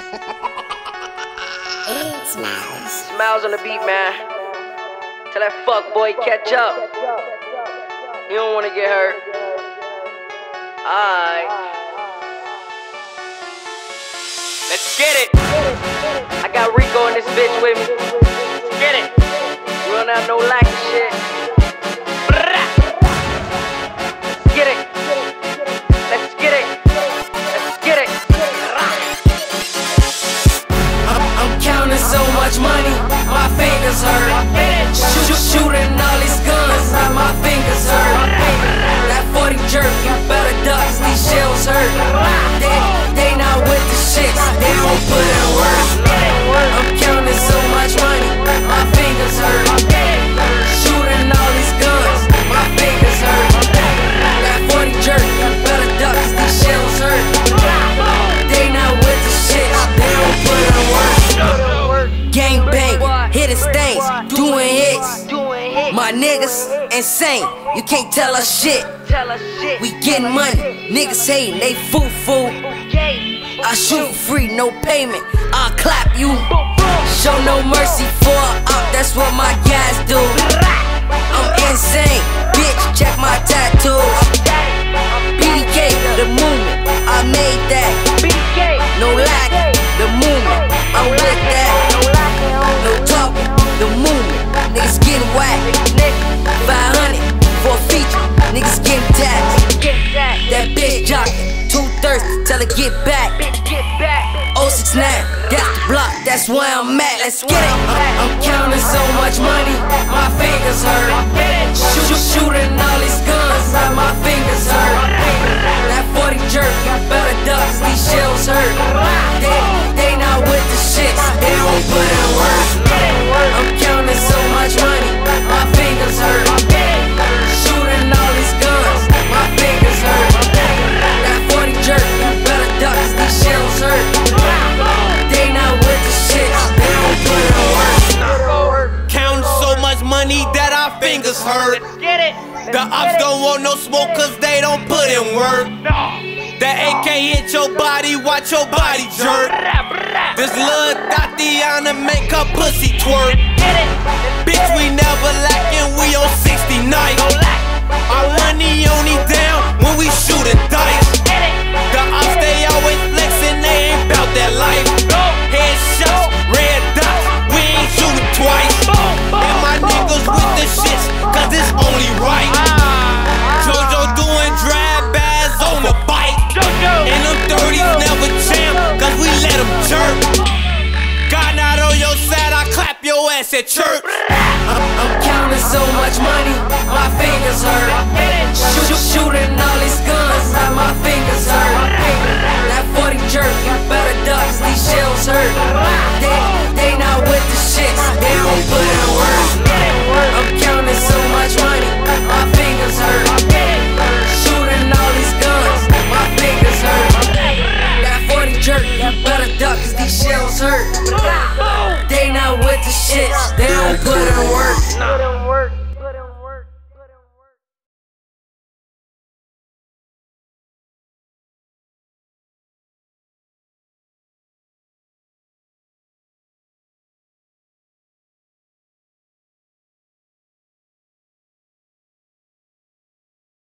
Smiles. Smiles on the beat, man. Tell that fuck boy catch up. You don't wanna get hurt. Alright. Let's get it. I got Rico in this bitch with me. Let's get it. We don't have no lack of shit. Let's get it. Let's get it. Let's get it. I'm counting so much money, my fingers hurt. Shooting all these guns, my fingers hurt. That 40 jerk, you better duck, these shells hurt. They not with the shits, they don't put in work. I'm counting so much money, my fingers hurt. Shooting all these guns, my fingers hurt. That 40 jerk, you better duck, these shells hurt. They not with the shits, they don't put in work. Gang bang, hitting stains, doing hits. My niggas insane, you can't tell us shit. We getting money, niggas hating, they foo-foo. I shoot free, no payment, I'll clap you. Show no mercy for up, that's what my guys do. I'm insane, bitch, check my tattoos. BDK, the movement, I made that. No lack, the movement, I'm with that. No talking, the movement, niggas getting whacked. 500 for a feature, niggas getting taxed. That bitch jockin', too thirsty, tell her get back. 069, that's the block, that's where I'm at, let's get it. I'm counting so much money, my fingers hurt. Shooting all these guns, my fingers hurt. That 40 jerk, you better duck, these shells hurt. They not with the shits, they don't put in work. I'm counting so much money, my fingers hurt. Shooting all these guns, my fingers hurt. That 40 jerk, you better duck, these shells hurt. They not with the shits, they don't put in work. Counting so much money that our fingers hurt. The ops don't want no smoke cause they don't put in work. That AK hit your body, watch your body jerk. This little Tatiana make her pussy twerk. Bitch, we never lacking, we on 60 nights. Our money only down when we shootin' dice. The ops, they always flexin', they ain't bout that life. Headshots, red dots, we ain't shootin' twice. And my niggas with the shits, cause it's only right. JoJo doing drag-bys on the bike. And them 30s never jam, cause we let them jerk. God not on your side, I clap your ass at church. I'm counting so much money, my fingers hurt. Shooting all these guns, my fingers hurt.